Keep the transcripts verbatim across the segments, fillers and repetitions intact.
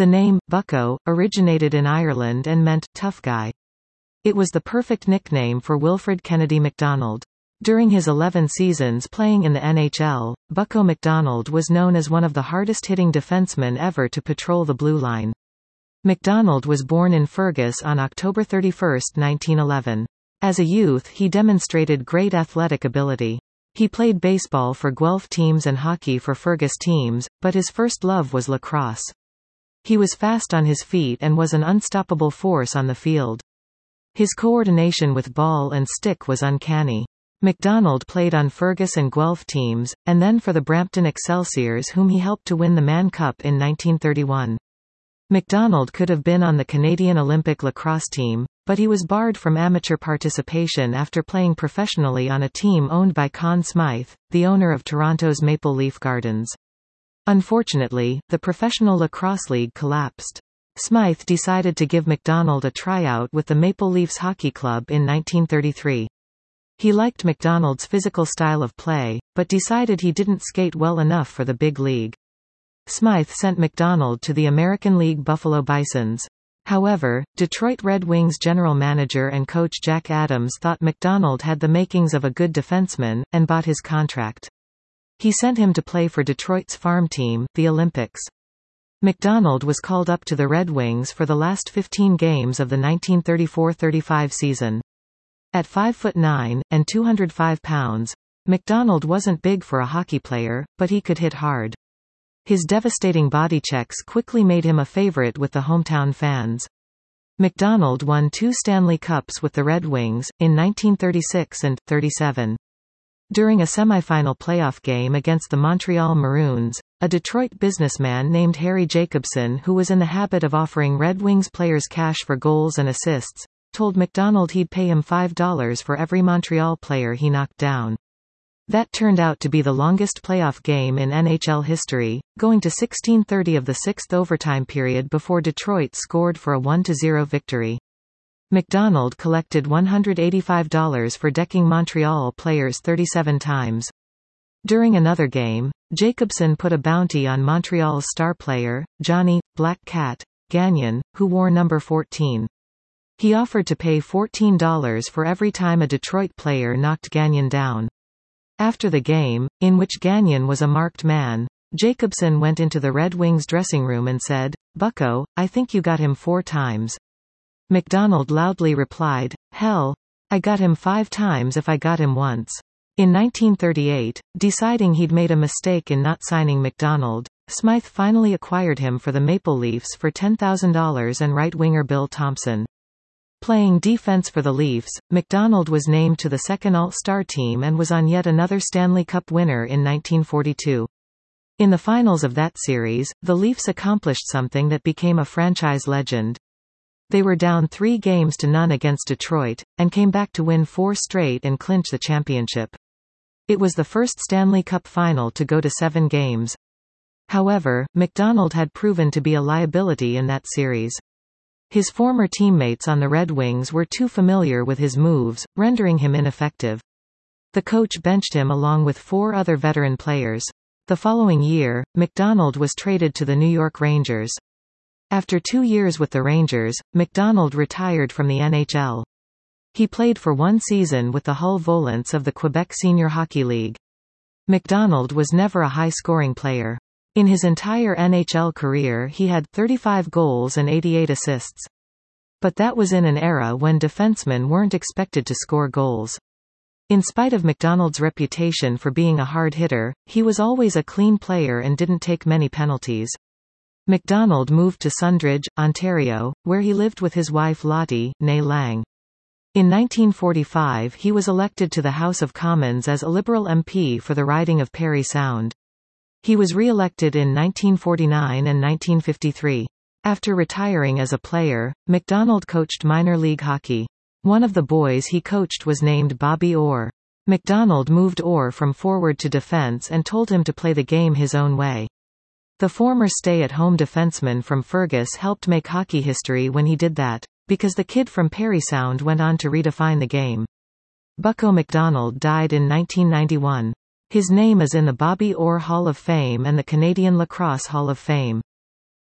The name, Bucko, originated in Ireland and meant, tough guy. It was the perfect nickname for Wilfred Kennedy MacDonald. During his eleven seasons playing in the N H L, Bucko MacDonald was known as one of the hardest-hitting defensemen ever to patrol the blue line. MacDonald was born in Fergus on October thirty-first, nineteen eleven. As a youth he demonstrated great athletic ability. He played baseball for Guelph teams and hockey for Fergus teams, but his first love was lacrosse. He was fast on his feet and was an unstoppable force on the field. His coordination with ball and stick was uncanny. MacDonald played on Fergus and Guelph teams, and then for the Brampton Excelsiors, whom he helped to win the Mann Cup in nineteen thirty-one. MacDonald could have been on the Canadian Olympic lacrosse team, but he was barred from amateur participation after playing professionally on a team owned by Conn Smythe, the owner of Toronto's Maple Leaf Gardens. Unfortunately, the Professional Lacrosse League collapsed. Smythe decided to give MacDonald a tryout with the Maple Leafs Hockey Club in nineteen thirty-three. He liked MacDonald's physical style of play, but decided he didn't skate well enough for the big league. Smythe sent MacDonald to the American League Buffalo Bisons. However, Detroit Red Wings general manager and coach Jack Adams thought MacDonald had the makings of a good defenseman, and bought his contract. He sent him to play for Detroit's farm team, the Olympics. MacDonald was called up to the Red Wings for the last fifteen games of the nineteen thirty-four thirty-five season. At five foot nine, and two hundred five pounds, MacDonald wasn't big for a hockey player, but he could hit hard. His devastating body checks quickly made him a favorite with the hometown fans. MacDonald won two Stanley Cups with the Red Wings, in nineteen thirty-six and thirty-seven. During a semifinal playoff game against the Montreal Maroons, a Detroit businessman named Harry Jacobson, who was in the habit of offering Red Wings players cash for goals and assists, told MacDonald he'd pay him five dollars for every Montreal player he knocked down. That turned out to be the longest playoff game in N H L history, going to sixteen thirty of the sixth overtime period before Detroit scored for a one to zero victory. MacDonald collected one hundred eighty-five dollars for decking Montreal players thirty-seven times. During another game, Jacobson put a bounty on Montreal's star player, Johnny "Black Cat" Gagnon, who wore number fourteen. He offered to pay fourteen dollars for every time a Detroit player knocked Gagnon down. After the game, in which Gagnon was a marked man, Jacobson went into the Red Wings dressing room and said, "Bucko, I think you got him four times." MacDonald loudly replied, "Hell, I got him five times if I got him once." In nineteen thirty-eight, deciding he'd made a mistake in not signing MacDonald, Smythe finally acquired him for the Maple Leafs for ten thousand dollars and right-winger Bill Thompson. Playing defense for the Leafs, MacDonald was named to the second All-Star team and was on yet another Stanley Cup winner in nineteen forty-two. In the finals of that series, the Leafs accomplished something that became a franchise legend. They were down three games to none against Detroit, and came back to win four straight and clinch the championship. It was the first Stanley Cup final to go to seven games. However, MacDonald had proven to be a liability in that series. His former teammates on the Red Wings were too familiar with his moves, rendering him ineffective. The coach benched him along with four other veteran players. The following year, MacDonald was traded to the New York Rangers. After two years with the Rangers, MacDonald retired from the N H L. He played for one season with the Hull Volants of the Quebec Senior Hockey League. MacDonald was never a high-scoring player. In his entire N H L career he had thirty-five goals and eighty-eight assists. But that was in an era when defensemen weren't expected to score goals. In spite of MacDonald's reputation for being a hard hitter, he was always a clean player and didn't take many penalties. MacDonald moved to Sundridge, Ontario, where he lived with his wife Lottie, née Lang. In nineteen forty-five he was elected to the House of Commons as a Liberal M P for the riding of Parry Sound. He was re-elected in nineteen forty-nine and nineteen fifty-three. After retiring as a player, MacDonald coached minor league hockey. One of the boys he coached was named Bobby Orr. MacDonald moved Orr from forward to defense and told him to play the game his own way. The former stay-at-home defenseman from Fergus helped make hockey history when he did that, because the kid from Parry Sound went on to redefine the game. Bucko MacDonald died in nineteen ninety-one. His name is in the Bobby Orr Hall of Fame and the Canadian Lacrosse Hall of Fame.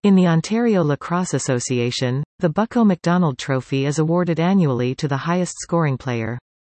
In the Ontario Lacrosse Association, the Bucko MacDonald Trophy is awarded annually to the highest scoring player.